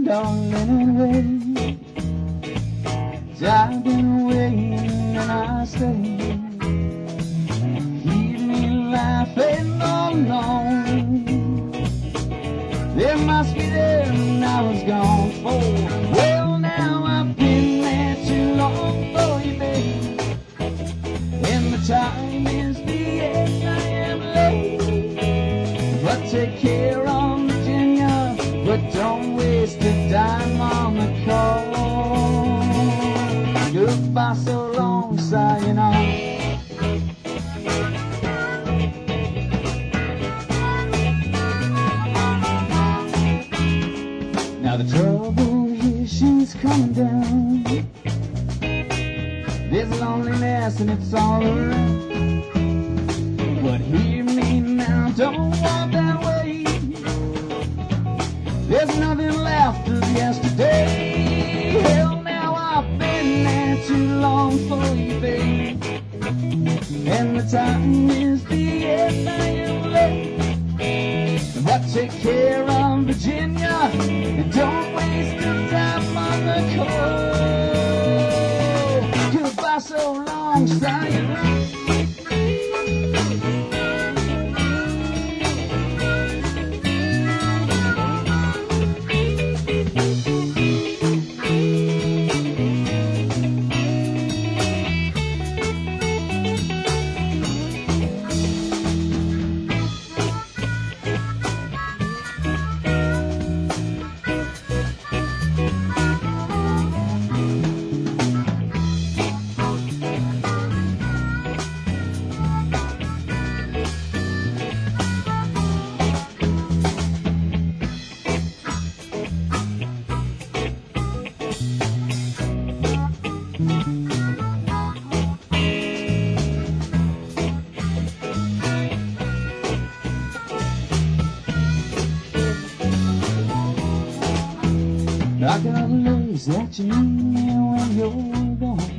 darling, wait. I've been waiting and I stay. Keep me laughing all along. There must be there and I was gone for. Well, now I've been there too long for you, babe. And the time is the end, I am late. But take care of Virginia, but don't waste a dime on the call. Goodbye so long, sayonara. Now the trouble here, she's coming down. There's loneliness and it's all around. But hear me now, don't walk that way. There's nothing left of yesterday. Hell, now I've been there too long for you, babe. And the time is the end, I am late. But take care of Virginia and don't waste your time on the cold. Goodbye so long, sayonara. I got ways that you need when you're gone.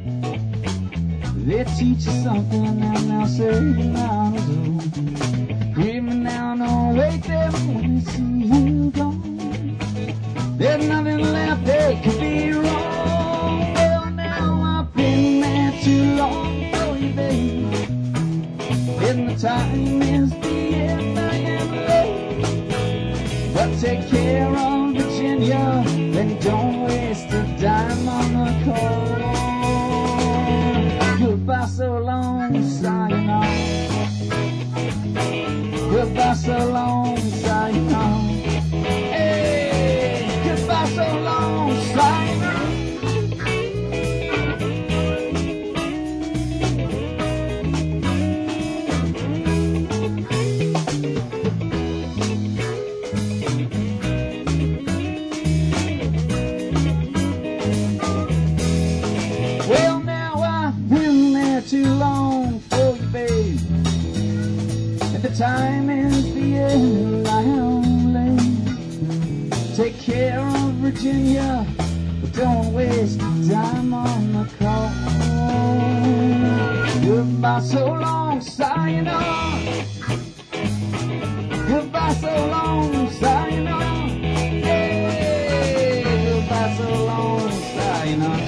They teach you something and they'll say you're not alone. Hear me now, don't wait there when they see you gone. There's nothing left that could be wrong. Well, now I've been there too long for you, babe. And the time is the end, I am late. But take care of Virginia, then don't waste a dime on the call. Goodbye so long, sayonara. Goodbye so long, sayonara. Hey, goodbye so long, sayonara. Too long for you, babe. And the time is the end, I am late. Take care of Virginia, but don't waste time on the call. Goodbye so long, sayonara. Goodbye so long, sayonara. Hey, goodbye so long, sayonara.